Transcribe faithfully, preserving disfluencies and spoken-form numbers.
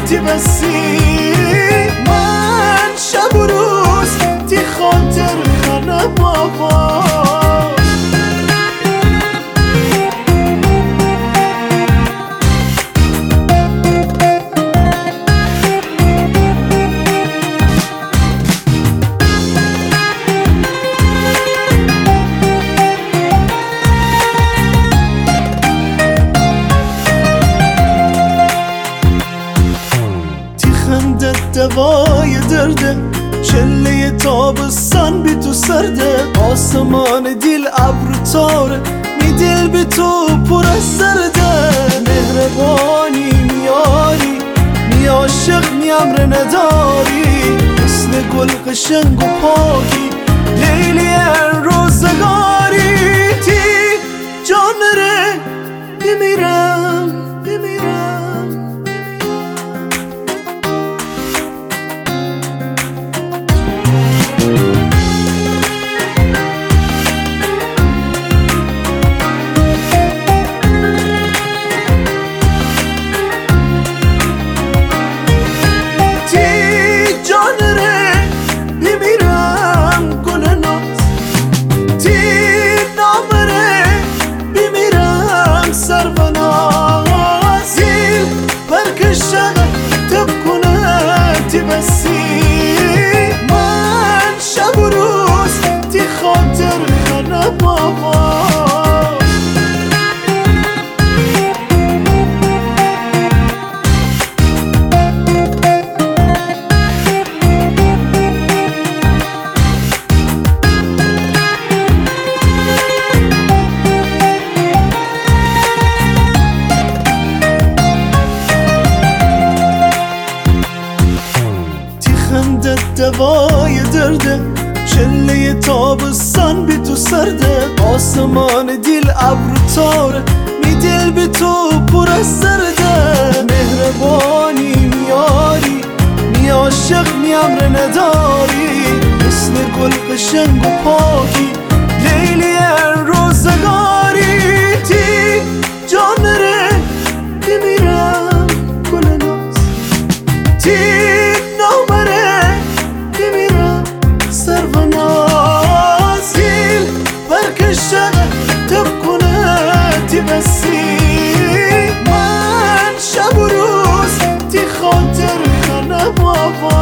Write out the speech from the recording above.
تی بسی من شب و روز تی خاطر خانه بابا دوای درده چله تابستان بی تو سرده آسمان دیل ابر تاره می دل بی تو پر از سرده مهربانی میاری می عاشق می امر نداری مثل گل قشنگ و پاکی لیلی روزگاری تی جان نره بمیرم بمیرم بسی من شب و روز تی خاطر خانه بابا دوای درده چله تابستان بی تو سرده آسمان دیل ابر تاره می دل بی تو پر از سرده مهربانی میاری می عاشق می امر نداری مثل گل قشنگ و پاکی لیلی روزگاری تی جان نره بمیرم گل ناز تی نامره سرونازیل برکشه تب کنه تی بسی من شب و روز تی خاطر خانه بابا